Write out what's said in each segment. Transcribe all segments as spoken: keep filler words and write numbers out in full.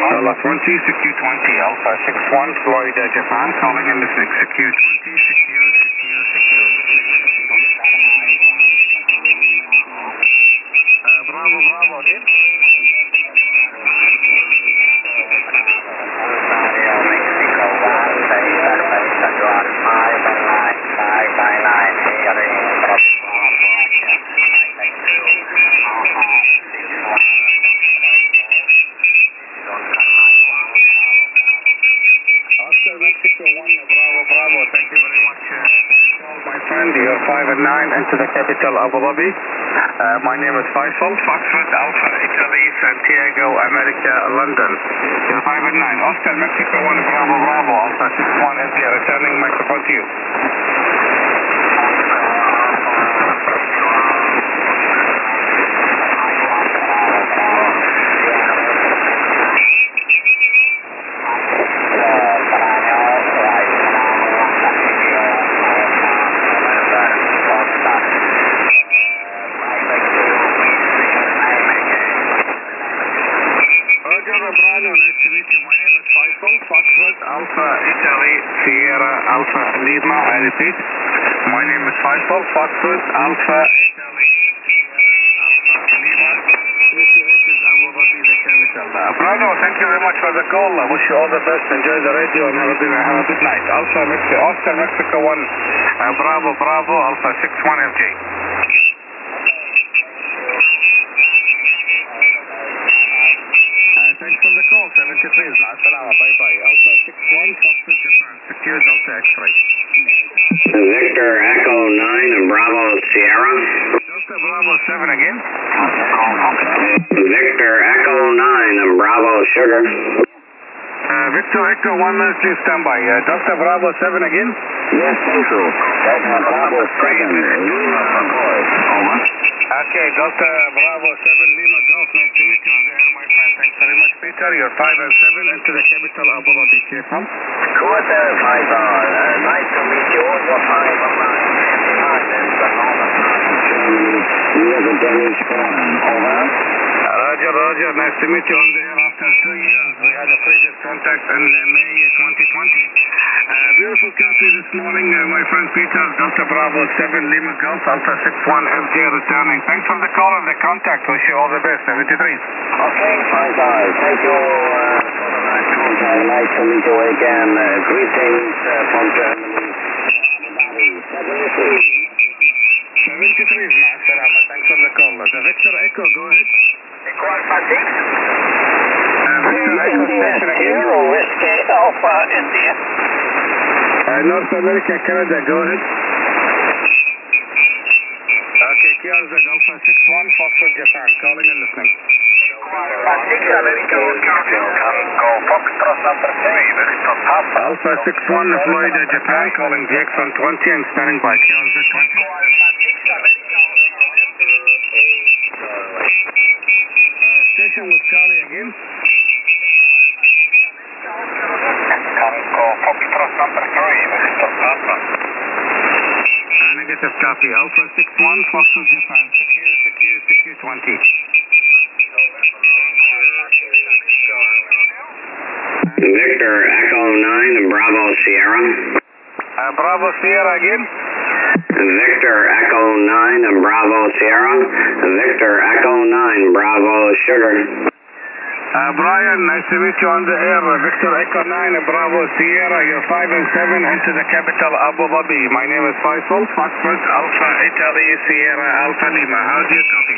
Alpha twenty, secure twenty, Alpha six one, Florida, Japan, calling in listening, secure twenty, secure, secure, secure. Uh, Bravo, Bravo, again. Oscar Mexico one, Bravo, Bravo, thank you very much. Uh, my friend, you're five and nine into the capital, Abu Dhabi. Uh, my name is Faisal, Foxtrot, Alpha, Italy, Santiago, America, London. You're five and nine. Oscar Mexico one, Bravo, Bravo, Alpha six one, is here, returning microphone to you. Alpha, Italy, Sierra, Alpha, Lima, I repeat. My name is Faisal, Foxtrot, Alpha, Italy, Sierra, Alpha, Lima. This is Abu Dhabi, the capital. Uh, Bravo, thank you very much for the call. I wish you all the best. Enjoy the radio and have a good, have a good night. Alpha, Mexico, Oscar, Mexico one. Uh, Bravo, Bravo, Alpha six one F J. Thanks for the call, seventy-three. Assalamu, bye-bye. Alpha six one, Foxtrot, Japan. Secure Delta X-ray. Victor Echo nine and Bravo Sierra. Delta Bravo seven again. Victor Echo nine and Bravo Sugar. Uh, Victor Echo one minute, please stand by. Uh, Delta Bravo seven again. Yes, Central. Delta Bravo seven. Over. Okay, Delta Bravo seven, Lima Golf. Nice to meet you on the air, my friend. Thanks very much, Peter. You're five and seven into the capital, Abu Dhabi. Clear from? Good, uh, Faisal. Uh, nice to meet you. Also five and nine. And the northern part of Germany. We have a damage foreman. Over. Roger, Roger. Nice to meet you on the air after two years. We had a previous contact in uh, May twenty twenty. Uh, beautiful copy this morning, uh, my friend Peter. Delta Bravo seven, Lima Golf, Alpha six one F J returning. Thanks for the call and the contact. Wish you all the best. seventy-three. Okay, Faisal. Thank you uh, for the nice contact. Nice to meet you again. Uh, greetings uh, from Germany. seventy-three. seventy-three. Assalamu. Thanks for the call. The Victor Echo, go ahead. Echo Alpha six. Uh, Victor Echo station again. Zero Whiskey Alpha India. Uh, North America, Canada, go ahead. Okay, Kiarza, Alpha six one, Foxtrot, Japan, calling and listening. Alpha six, America, Go Foxtrot number three, Victor Papa. Alpha six one, Florida, Japan, calling Jackson twenty and standing by. Kiarza twenty. Alpha six, America. Uh, station with Charlie again. Go Foxtrot number three, Victor Papa. Uh, negative copy. Alpha six one, Foxtrot, Japan. Secure, secure, secure twenty. Victor Echo nine and Bravo Sierra. Uh, Bravo Sierra again. Victor Echo nine and Bravo Sierra. Victor Echo nine, Bravo Sugar. Uh, Brian, nice to meet you on the air. Victor Echo nine, Bravo Sierra. You're five and seven into the capital, Abu Dhabi. My name is Faisal, Foxtrot, Alpha, Italy, Sierra, Alpha Lima. How do you copy?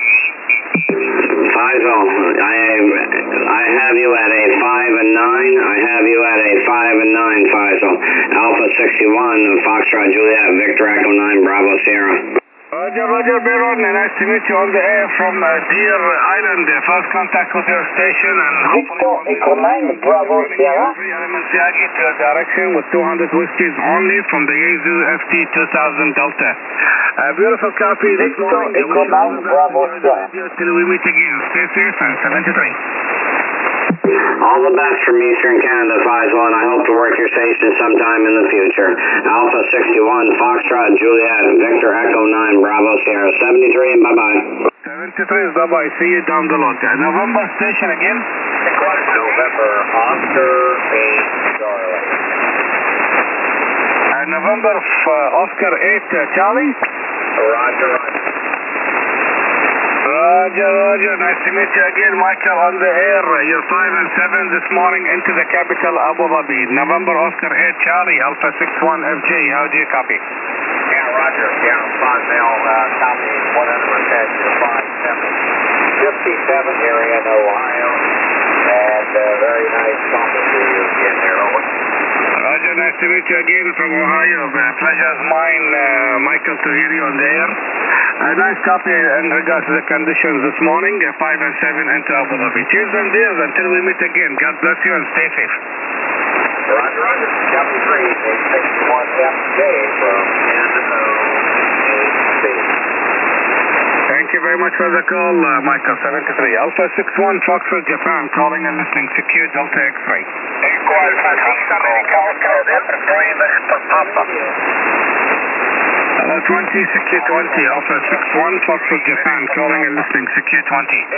Faisal, I, I have you at a five and nine. I have you at a five and nine, Faisal. Alpha sixty-one, Foxtrot Juliet, Victor Echo nine, Bravo Sierra. Roger, Roger, Baron, nice to meet you on the air from uh, Deer Island. Uh, first contact with your station and hopefully Victor Echo nine, Bravo Sierra. Three elements Yagi to your direction with two hundred whiskies only from the Yaesu F T two thousand Delta. A beautiful copy this Victor morning. Echo nine, Bravo Sierra. Till we meet again. Stay safe and seventy-three. All the best from Eastern Canada, Faisal, and I hope to work your station sometime in the future. Alpha sixty-one, Foxtrot, Juliet, Victor Echo nine, Bravo Sierra, seventy-three, bye-bye. seventy-three, bye-bye. See you down the road. November station again. November, Oscar eight, Charlie. Uh, November of uh, Oscar eight, uh, Charlie? Roger, roger. Roger, Roger. Nice to meet you again, Michael, on the air. You're five and seven this morning into the capital, Abu Dhabi. November Oscar eight, Charlie, Alpha six one F J. How do you copy? Yeah, roger. Yeah, five mil, uh, copy one hundred ten, you're five seven. fifty-seven here in Ohio. And uh, very nice talking to you again there, over. Roger, nice to meet you again from Ohio. The pleasure is mine, uh, Michael, to hear you on the air. A nice copy in regards to the conditions this morning, uh, five and seven into Abu Dhabi. Cheers and dears until we meet again. God bless you and stay safe. Roger, roger. Copy three, eight sixty-one F J from N O A C. Thank you very much for the call, uh, Michael, seventy-three. Alpha six one, Foxtrot, Japan, calling and listening. Secure Delta X-ray. Echo Alpha six, America, Oscar, Delta three, Victor Papa. Uh, twenty, Secure twenty, Alpha six one, Foxtrot, Japan, calling and listening. Secure twenty.